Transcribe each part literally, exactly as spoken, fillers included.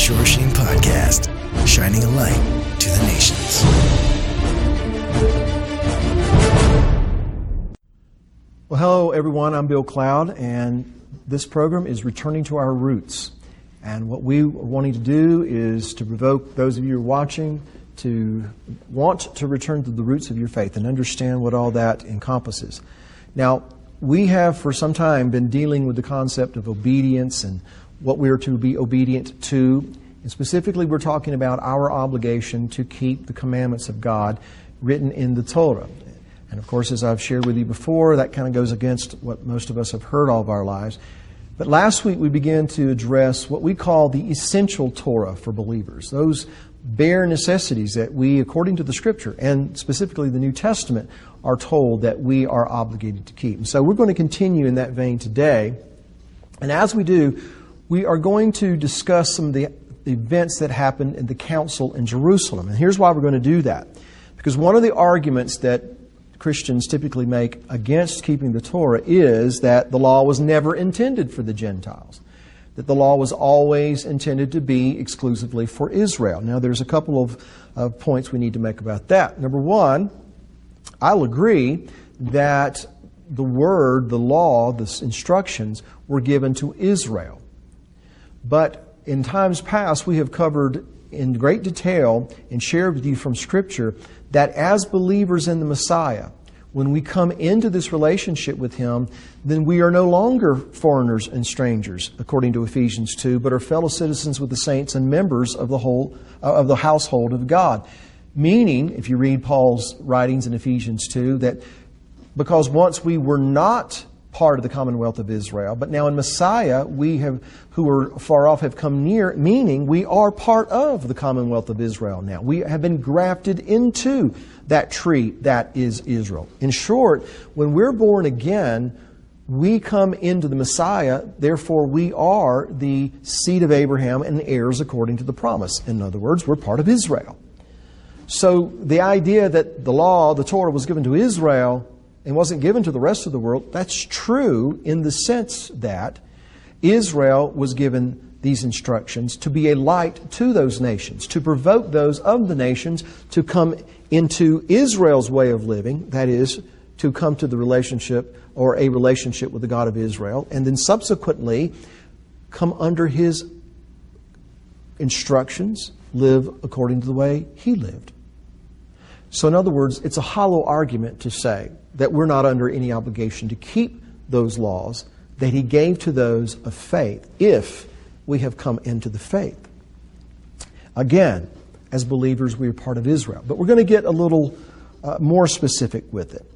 Shore Sheen Podcast, shining a light to the nations. Well, hello everyone, I'm Bill Cloud, and this program is Returning to Our Roots. And what we are wanting to do is to provoke those of you who are watching to want to return to the roots of your faith and understand what all that encompasses. Now, we have for some time been dealing with the concept of obedience and what we are to be obedient to. And specifically, we're talking about our obligation to keep the commandments of God written in the Torah. And of course, as I've shared with you before, that kind of goes against what most of us have heard all of our lives. But last week we began to address what we call the essential Torah for believers. Those bare necessities that we, according to the Scripture, and specifically the New Testament, are told that we are obligated to keep. And so we're going to continue in that vein today. And as we do, we are going to discuss some of the events that happened in the council in Jerusalem. And here's why we're going to do that. Because one of the arguments that Christians typically make against keeping the Torah is that the law was never intended for the Gentiles, that the law was always intended to be exclusively for Israel. Now, there's a couple of uh, points we need to make about that. Number one, I'll agree that the word, the law, the instructions were given to Israel. But in times past, we have covered in great detail and shared with you from Scripture that as believers in the Messiah, when we come into this relationship with Him, then we are no longer foreigners and strangers, according to Ephesians two, but are fellow citizens with the saints and members of the whole uh, of the household of God. Meaning, if you read Paul's writings in Ephesians two, that because once we were not part of the commonwealth of Israel, but now in Messiah, we have, who are far off have come near, meaning we are part of the commonwealth of Israel now. We have been grafted into that tree that is Israel. In short, when we're born again, we come into the Messiah, therefore we are the seed of Abraham and heirs according to the promise. In other words, we're part of Israel. So the idea that the law, the Torah, was given to Israel and wasn't given to the rest of the world, that's true in the sense that Israel was given these instructions to be a light to those nations, to provoke those of the nations to come into Israel's way of living, that is, to come to the relationship or a relationship with the God of Israel, and then subsequently come under His instructions, live according to the way He lived. So in other words, it's a hollow argument to say that we're not under any obligation to keep those laws that He gave to those of faith if we have come into the faith. Again, as believers, we are part of Israel. But we're going to get a little uh, more specific with it.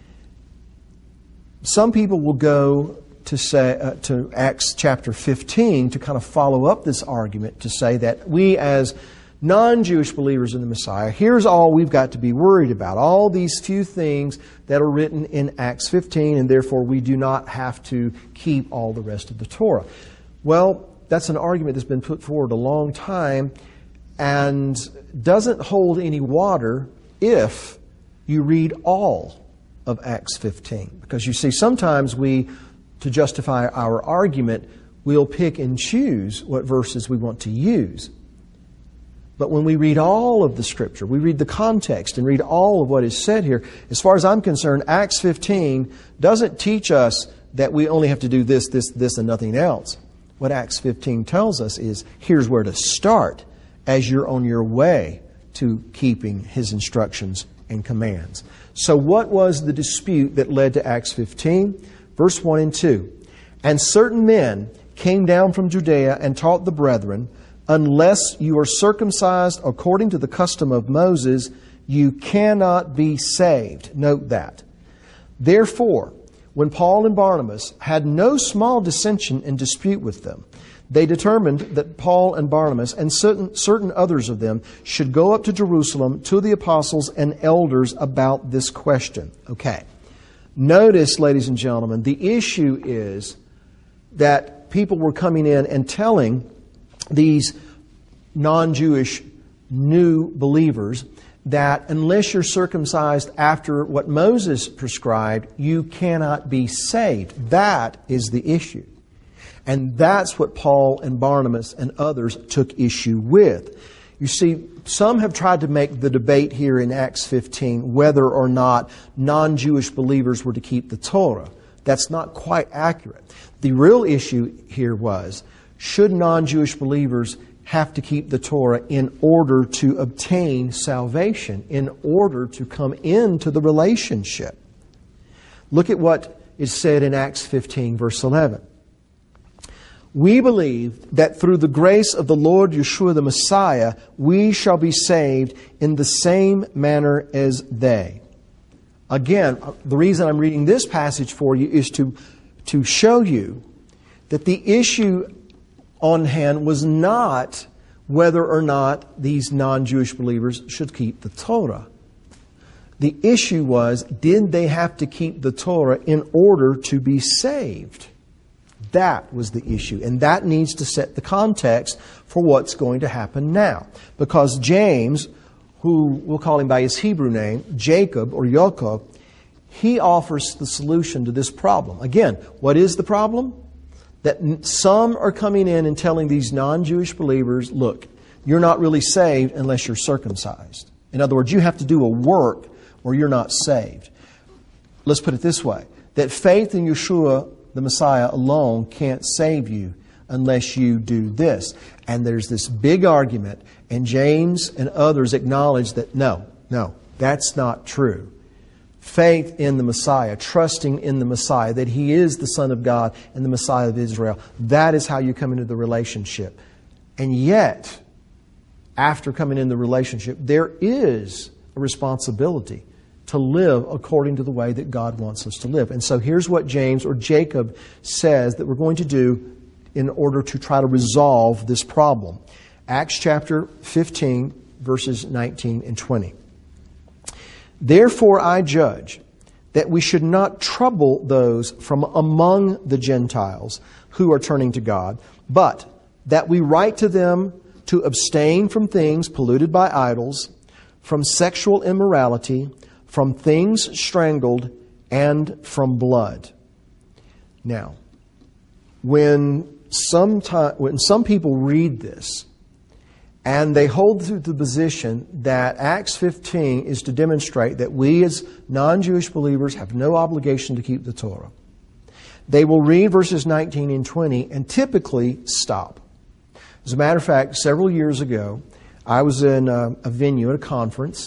Some people will go to say uh, to Acts chapter fifteen to kind of follow up this argument to say that we as non-Jewish believers in the Messiah, here's all we've got to be worried about. All these few things that are written in Acts fifteen, and therefore we do not have to keep all the rest of the Torah. Well, that's an argument that's been put forward a long time and doesn't hold any water if you read all of Acts fifteen. Because you see, sometimes we, to justify our argument, we'll pick and choose what verses we want to use. But when we read all of the Scripture, we read the context and read all of what is said here, as far as I'm concerned, Acts fifteen doesn't teach us that we only have to do this, this, this, and nothing else. What Acts fifteen tells us is, here's where to start as you're on your way to keeping His instructions and commands. So what was the dispute that led to Acts fifteen? Verse one and two. And certain men came down from Judea and taught the brethren, unless you are circumcised according to the custom of Moses, you cannot be saved. Note that. Therefore, when Paul and Barnabas had no small dissension and dispute with them, they determined that Paul and Barnabas and certain, certain others of them should go up to Jerusalem to the apostles and elders about this question. Okay. Notice, ladies and gentlemen, the issue is that people were coming in and telling these non-Jewish new believers that unless you're circumcised after what Moses prescribed, you cannot be saved. That is the issue. And that's what Paul and Barnabas and others took issue with. You see, some have tried to make the debate here in Acts fifteen whether or not non-Jewish believers were to keep the Torah. That's not quite accurate. The real issue here was, should non-Jewish believers have to keep the Torah in order to obtain salvation, in order to come into the relationship? Look at what is said in Acts fifteen, verse eleven. We believe that through the grace of the Lord Yeshua the Messiah, we shall be saved in the same manner as they. Again, the reason I'm reading this passage for you is to, to show you that the issue on hand was not whether or not these non-Jewish believers should keep the Torah. The issue was, did they have to keep the Torah in order to be saved? That was the issue. And that needs to set the context for what's going to happen now. Because James, who we'll call him by his Hebrew name, Jacob or Yaakov, he offers the solution to this problem. Again, what is the problem? That some are coming in and telling these non-Jewish believers, look, you're not really saved unless you're circumcised. In other words, you have to do a work or you're not saved. Let's put it this way, that faith in Yeshua the Messiah alone can't save you unless you do this. And there's this big argument, and James and others acknowledge that no, no, that's not true. Faith in the Messiah, trusting in the Messiah, that He is the Son of God and the Messiah of Israel, that is how you come into the relationship. And yet, after coming into the relationship, there is a responsibility to live according to the way that God wants us to live. And so here's what James or Jacob says that we're going to do in order to try to resolve this problem. Acts chapter fifteen, verses nineteen and twenty. Therefore I judge that we should not trouble those from among the Gentiles who are turning to God, but that we write to them to abstain from things polluted by idols, from sexual immorality, from things strangled, and from blood. Now, when some, time, when some people read this, and they hold to the position that Acts fifteen is to demonstrate that we as non-Jewish believers have no obligation to keep the Torah, they will read verses nineteen and twenty and typically stop. As a matter of fact, several years ago, I was in a, a venue at a conference,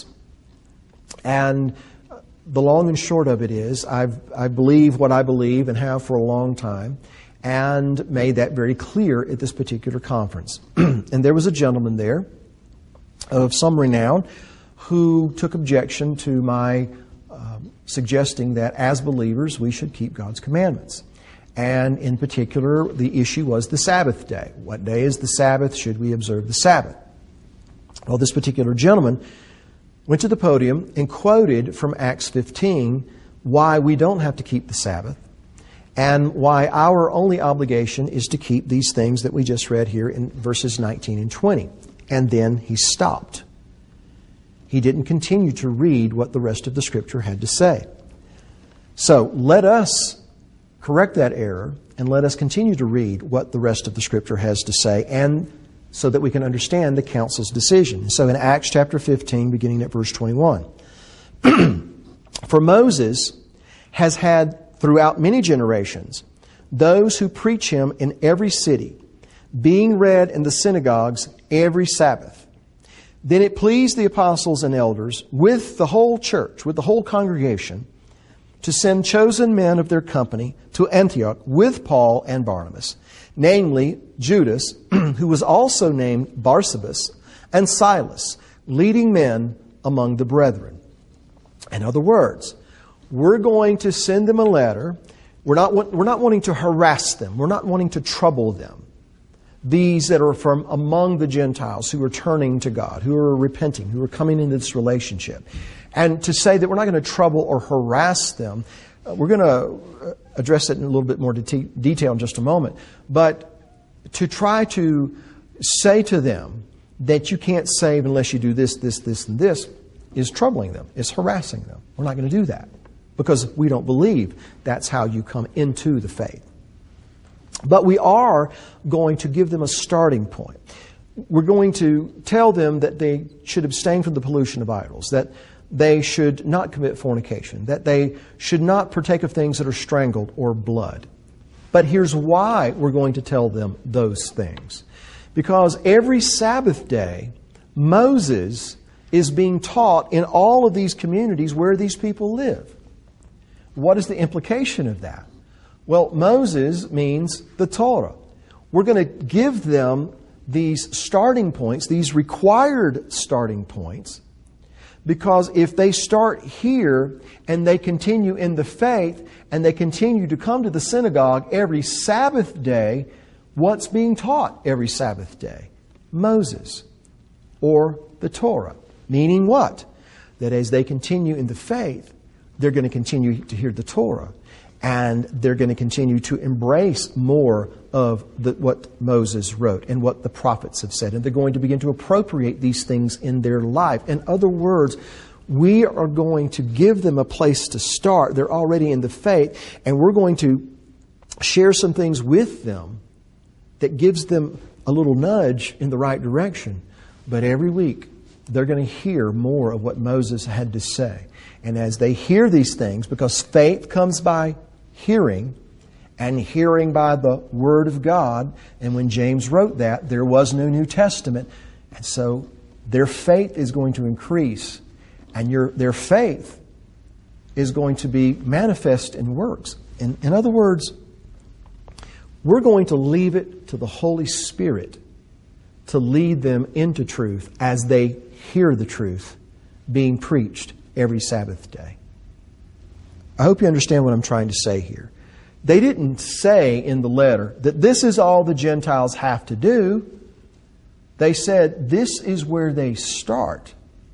and the long and short of it is, I've, I believe what I believe and have for a long time, and made that very clear at this particular conference. And there was a gentleman there of some renown who took objection to my uh, suggesting that as believers we should keep God's commandments. And in particular, the issue was the Sabbath day. What day is the Sabbath? Should we observe the Sabbath? Well, this particular gentleman went to the podium and quoted from Acts fifteen why we don't have to keep the Sabbath and why our only obligation is to keep these things that we just read here in verses nineteen and twenty. And then he stopped. He didn't continue to read what the rest of the Scripture had to say. So let us correct that error and let us continue to read what the rest of the Scripture has to say, and so that we can understand the council's decision. So in Acts chapter fifteen, beginning at verse twenty-one, for Moses has had throughout many generations those who preach him in every city, being read in the synagogues every Sabbath. Then it pleased the apostles and elders with the whole church, with the whole congregation, to send chosen men of their company to Antioch with Paul and Barnabas, namely Judas, who was also named Barsabas, and Silas, leading men among the brethren. In other words, we're going to send them a letter. We're not, we're not wanting to harass them. We're not wanting to trouble them. These that are from among the Gentiles who are turning to God, who are repenting, who are coming into this relationship. And to say that we're not going to trouble or harass them, uh, we're going to address it in a little bit more de- detail in just a moment. But to try to say to them that you can't save unless you do this, this, this, and this is troubling them. It's harassing them. We're not going to do that because we don't believe that's how you come into the faith. But we are going to give them a starting point. We're going to tell them that they should abstain from the pollution of idols, that they should not commit fornication, that they should not partake of things that are strangled or blood. But here's why we're going to tell them those things. Because every Sabbath day, Moses is being taught in all of these communities where these people live. What is the implication of that? Well, Moses means the Torah. We're going to give them these starting points, these required starting points, because if they start here and they continue in the faith and they continue to come to the synagogue every Sabbath day, what's being taught every Sabbath day? Moses, or the Torah. Meaning what? That as they continue in the faith, they're going to continue to hear the Torah. And they're going to continue to embrace more of the, what Moses wrote and what the prophets have said. And they're going to begin to appropriate these things in their life. In other words, we are going to give them a place to start. They're already in the faith. And we're going to share some things with them that gives them a little nudge in the right direction. But every week, they're going to hear more of what Moses had to say. And as they hear these things, because faith comes by hearing, and hearing by the Word of God. And when James wrote that, there was no New Testament. And so their faith is going to increase. And your their faith is going to be manifest in works. In, in other words, we're going to leave it to the Holy Spirit to lead them into truth as they hear the truth being preached every Sabbath day. I hope you understand what I'm trying to say here. They didn't say in the letter that this is all the Gentiles have to do. They said this is where they start.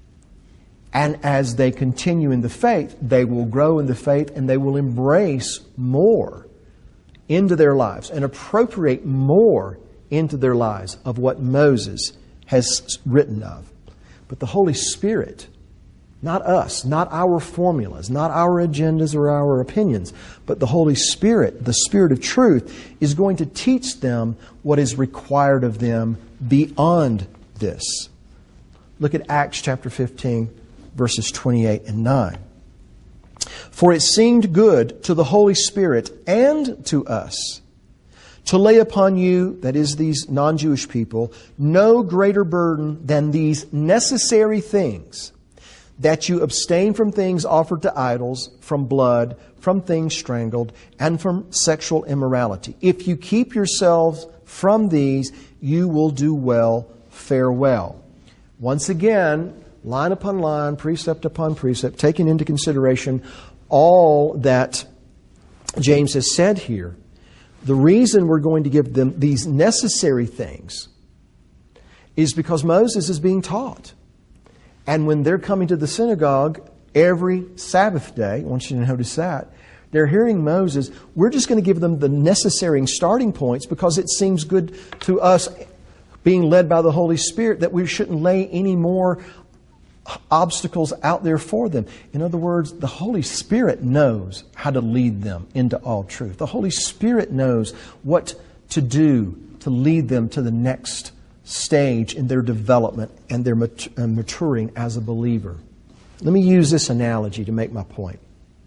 And as they continue in the faith, they will grow in the faith and they will embrace more into their lives and appropriate more into their lives of what Moses has written of. But the Holy Spirit, not us, not our formulas, not our agendas or our opinions, but the Holy Spirit, the Spirit of truth, is going to teach them what is required of them beyond this. Look at Acts chapter fifteen, verses twenty-eight and nine. For it seemed good to the Holy Spirit and to us to lay upon you, that is these non-Jewish people, no greater burden than these necessary things, that you abstain from things offered to idols, from blood, from things strangled, and from sexual immorality. If you keep yourselves from these, you will do well, fare well. Once again, line upon line, precept upon precept, taking into consideration all that James has said here. The reason we're going to give them these necessary things is because Moses is being taught. And when they're coming to the synagogue every Sabbath day, I want you to notice that, they're hearing Moses. We're just going to give them the necessary starting points because it seems good to us, being led by the Holy Spirit, that we shouldn't lay any more obstacles out there for them. In other words, the Holy Spirit knows how to lead them into all truth. The Holy Spirit knows what to do to lead them to the next stage in their development and their maturing as a believer. Let me use this analogy to make my point.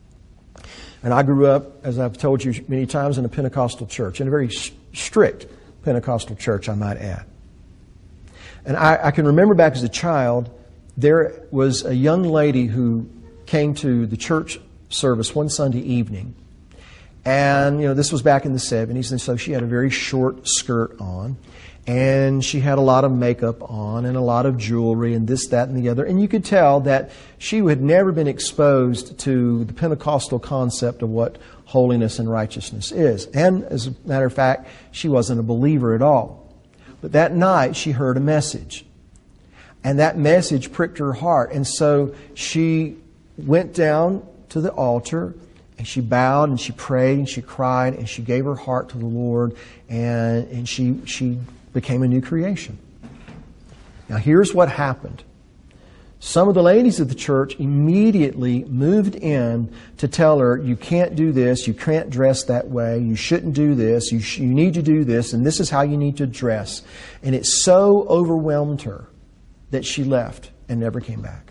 And I grew up, as I've told you many times, in a Pentecostal church, in a very strict Pentecostal church, I might add. And I, I can remember back as a child, there was a young lady who came to the church service one Sunday evening. And, you know, this was back in the seventies, and so she had a very short skirt on. And she had a lot of makeup on and a lot of jewelry and this, that, and the other. And you could tell that she had never been exposed to the Pentecostal concept of what holiness and righteousness is. And as a matter of fact, she wasn't a believer at all. But that night she heard a message. And that message pricked her heart. And so she went down to the altar and she bowed and she prayed and she cried and she gave her heart to the Lord, and, and she she became a new creation. Now here's what happened. Some of the ladies of the church immediately moved in to tell her, you can't do this, you can't dress that way, you shouldn't do this, you, sh- you need to do this, and this is how you need to dress. And it so overwhelmed her that she left and never came back.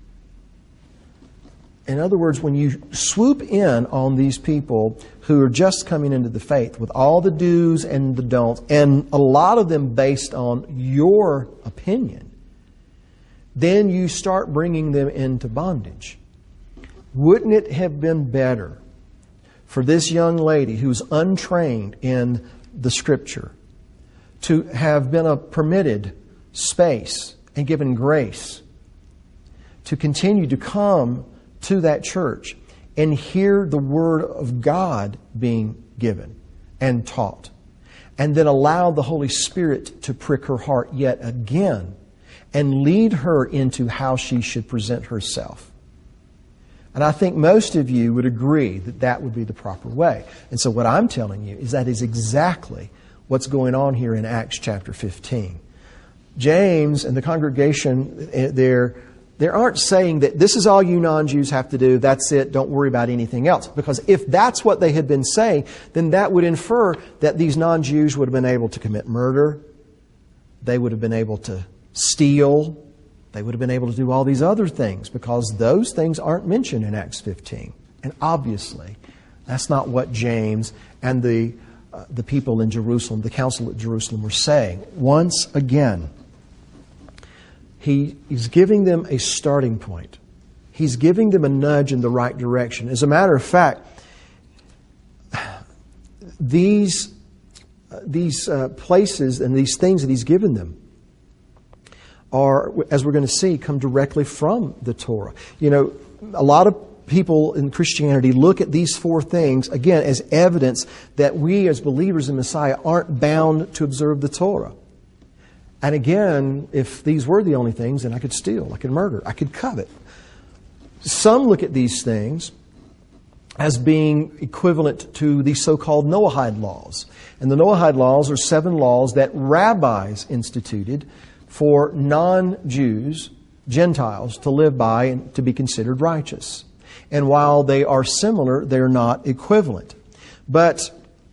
In other words, when you swoop in on these people who are just coming into the faith with all the do's and the don'ts, and a lot of them based on your opinion, then you start bringing them into bondage. Wouldn't it have been better for this young lady who's untrained in the Scripture to have been a permitted space and given grace to continue to come to that church and hear the Word of God being given and taught, and then allow the Holy Spirit to prick her heart yet again and lead her into how she should present herself? And I think most of you would agree that that would be the proper way. And so what I'm telling you is that is exactly what's going on here in Acts chapter fifteen. James and the congregation there, they aren't saying that this is all you non-Jews have to do, that's it, don't worry about anything else. Because if that's what they had been saying, then that would infer that these non-Jews would have been able to commit murder, they would have been able to steal, they would have been able to do all these other things, because those things aren't mentioned in Acts fifteen. And obviously, that's not what James and the uh, the people in Jerusalem, the council at Jerusalem, were saying. Once again, he is giving them a starting point. He's giving them a nudge in the right direction. As a matter of fact, these, uh, these uh, places and these things that he's given them are, as we're going to see, come directly from the Torah. You know, a lot of people in Christianity look at these four things, again, as evidence that we as believers in Messiah aren't bound to observe the Torah. And again, if these were the only things, then I could steal, I could murder, I could covet. Some look at these things as being equivalent to the so-called Noahide laws. And the Noahide laws are seven laws that rabbis instituted for non-Jews, Gentiles, to live by and to be considered righteous. And while they are similar, they're not equivalent. But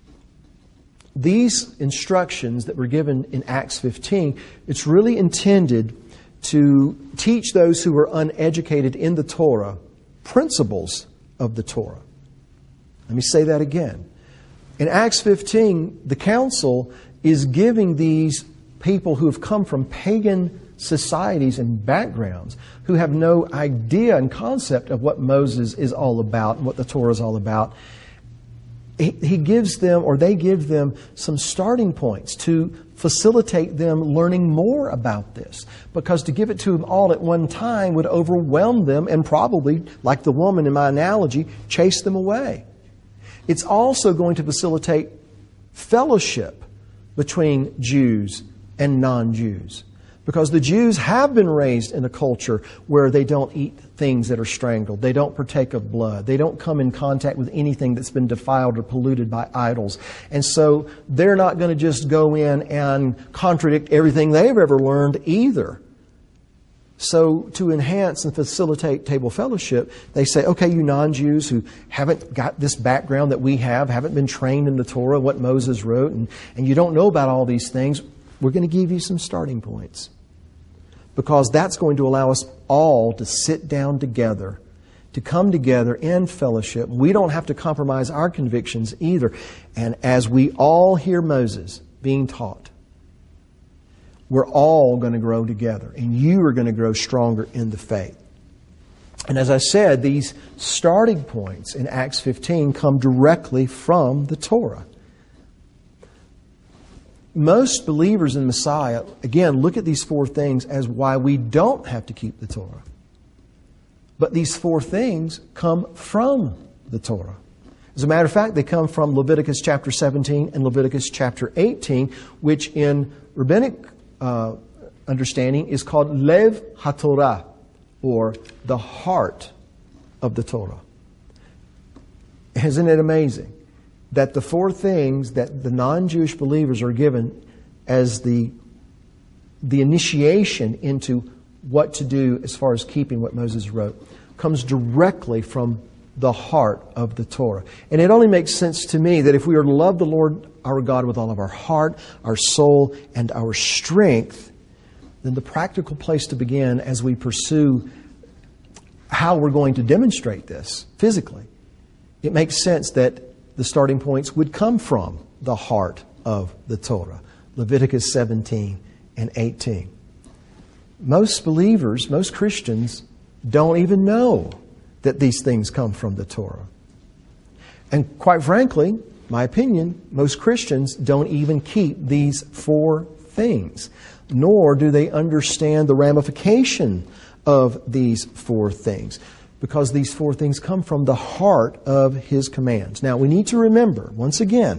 these instructions that were given in Acts fifteen, it's really intended to teach those who are uneducated in the Torah principles of the Torah. Let me say that again. In Acts fifteen, the council is giving these people who have come from pagan societies and backgrounds, who have no idea and concept of what Moses is all about and what the Torah is all about, he, he gives them, or they give them, some starting points to facilitate them learning more about this. Because to give it to them all at one time would overwhelm them and probably, like the woman in my analogy, chase them away. It's also going to facilitate fellowship between Jews and non-Jews. Because the Jews have been raised in a culture where they don't eat things that are strangled. They don't partake of blood. They don't come in contact with anything that's been defiled or polluted by idols. And so they're not going to just go in and contradict everything they've ever learned either. So to enhance and facilitate table fellowship, they say, okay, you non-Jews who haven't got this background that we have, haven't been trained in the Torah, what Moses wrote, and, and you don't know about all these things, we're going to give you some starting points. Because that's going to allow us all to sit down together, to come together in fellowship. We don't have to compromise our convictions either. And as we all hear Moses being taught, we're all going to grow together. And you are going to grow stronger in the faith. And as I said, these starting points in Acts fifteen come directly from the Torah. Most believers in Messiah, again, look at these four things as why we don't have to keep the Torah. But these four things come from the Torah. As a matter of fact, they come from Leviticus chapter seventeen and Leviticus chapter eighteen, which in rabbinic uh, understanding is called Lev HaTorah, or the heart of the Torah. Isn't it amazing that the four things that the non-Jewish believers are given as the, the initiation into what to do as far as keeping what Moses wrote comes directly from the heart of the Torah. And it only makes sense to me that if we are to love the Lord our God with all of our heart, our soul, and our strength, then the practical place to begin as we pursue how we're going to demonstrate this physically, it makes sense that the starting points would come from the heart of the Torah. Leviticus seventeen and eighteen. Most believers, most Christians, don't even know that these things come from the Torah. And quite frankly, my opinion, most Christians don't even keep these four things, nor do they understand the ramification of these four things, because these four things come from the heart of His commands. Now, we need to remember, once again,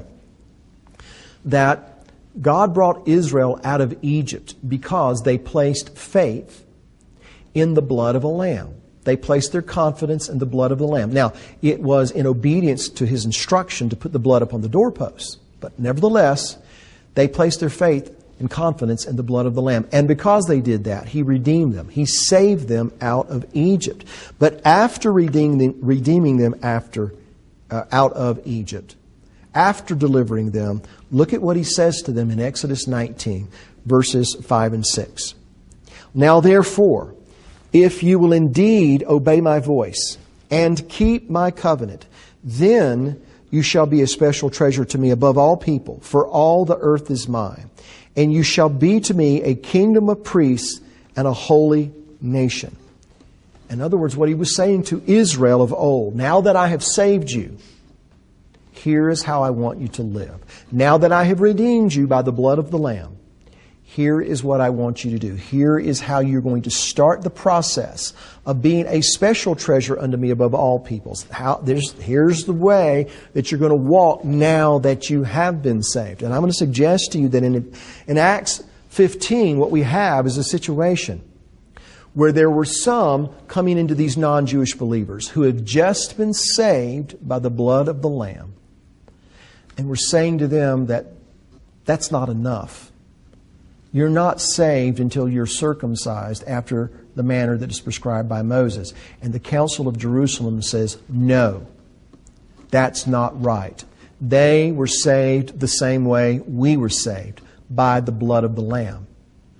that God brought Israel out of Egypt because they placed faith in the blood of a lamb. They placed their confidence in the blood of the lamb. Now, it was in obedience to His instruction to put the blood upon the doorposts. But nevertheless, they placed their faith and confidence in the blood of the lamb. And because they did that, He redeemed them. He saved them out of Egypt. But after redeeming, redeeming them after, uh, out of Egypt, after delivering them, look at what He says to them in Exodus nineteen, verses five and six. Now therefore, if you will indeed obey my voice and keep my covenant, then you shall be a special treasure to me above all people, for all the earth is mine. And you shall be to me a kingdom of priests and a holy nation. In other words, what He was saying to Israel of old, now that I have saved you, here is how I want you to live. Now that I have redeemed you by the blood of the Lamb, here is what I want you to do. Here is how you're going to start the process of being a special treasure unto me above all peoples. How, there's, here's the way that you're going to walk now that you have been saved. And I'm going to suggest to you that in, in Acts fifteen, what we have is a situation where there were some coming into these non-Jewish believers who had just been saved by the blood of the Lamb. And we're saying to them that that's not enough. You're not saved until you're circumcised after the manner that is prescribed by Moses. And the Council of Jerusalem says, no, that's not right. They were saved the same way we were saved, by the blood of the Lamb.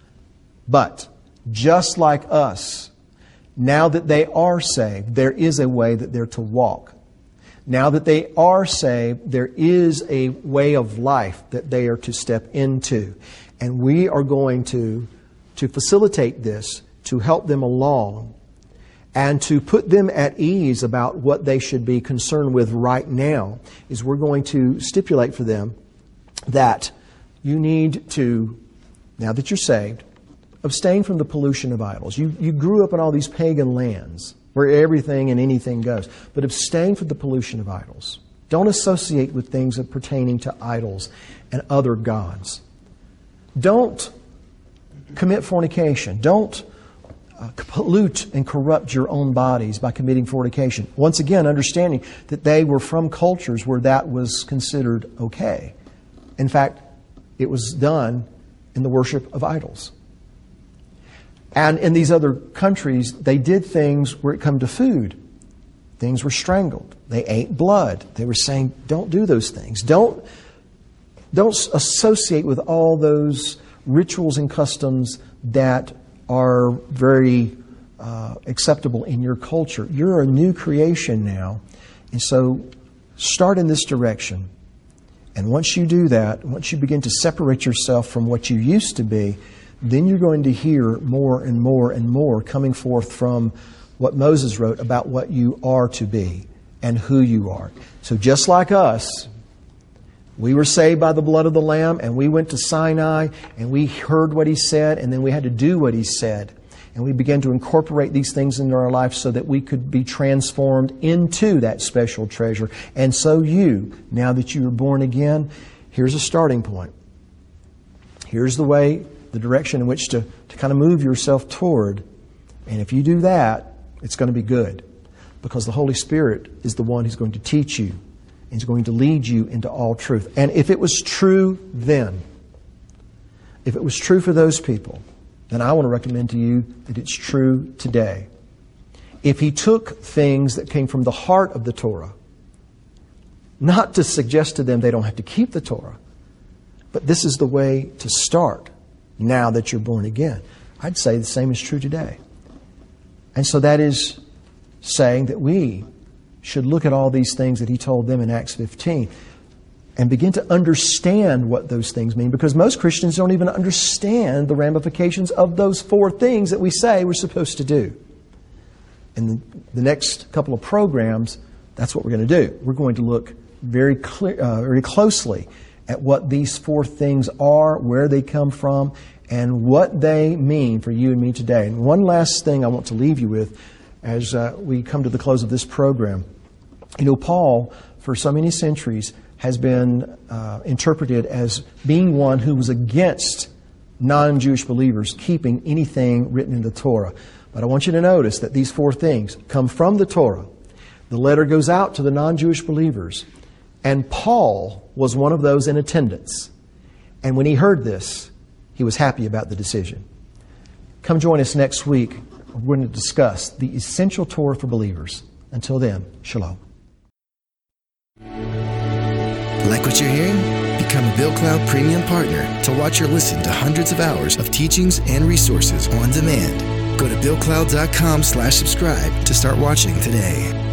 But just like us, now that they are saved, there is a way that they're to walk. Now that they are saved, there is a way of life that they are to step into. And we are going to, to facilitate this, to help them along, and to put them at ease about what they should be concerned with right now, is we're going to stipulate for them that you need to, now that you're saved, abstain from the pollution of idols. You, you grew up in all these pagan lands where everything and anything goes. But abstain from the pollution of idols. Don't associate with things pertaining to idols and other gods. Don't commit fornication. Don't uh, pollute and corrupt your own bodies by committing fornication. Once again, understanding that they were from cultures where that was considered okay. In fact, it was done in the worship of idols. And in these other countries, they did things where it come to food. Things were strangled. They ate blood. They were saying, don't do those things. Don't Don't associate with all those rituals and customs that are very uh, acceptable in your culture. You're a new creation now. And so start in this direction. And once you do that, once you begin to separate yourself from what you used to be, then you're going to hear more and more and more coming forth from what Moses wrote about what you are to be and who you are. So just like us, we were saved by the blood of the Lamb, and we went to Sinai, and we heard what He said, and then we had to do what He said. And we began to incorporate these things into our life so that we could be transformed into that special treasure. And so you, now that you are born again, here's a starting point. Here's the way, the direction in which to, to kind of move yourself toward. And if you do that, it's going to be good. Because the Holy Spirit is the one who's going to teach you. Is going to lead you into all truth. And if it was true then, if it was true for those people, then I want to recommend to you that it's true today. If he took things that came from the heart of the Torah, not to suggest to them they don't have to keep the Torah, but this is the way to start now that you're born again, I'd say the same is true today. And so that is saying that we should look at all these things that he told them in Acts fifteen and begin to understand what those things mean, because most Christians don't even understand the ramifications of those four things that we say we're supposed to do. In the next couple of programs, that's what we're going to do. We're going to look very clear, uh, very closely at what these four things are, where they come from, and what they mean for you and me today. And one last thing I want to leave you with as uh, we come to the close of this program. You know, Paul, for so many centuries, has been uh, interpreted as being one who was against non-Jewish believers keeping anything written in the Torah. But I want you to notice that these four things come from the Torah. The letter goes out to the non-Jewish believers. And Paul was one of those in attendance. And when he heard this, he was happy about the decision. Come join us next week. We're going to discuss the essential Torah for believers. Until then, shalom. Like what you're hearing? Become a Bill Cloud Premium Partner to watch or listen to hundreds of hours of teachings and resources on demand. Go to billcloud.com slash subscribe to start watching today.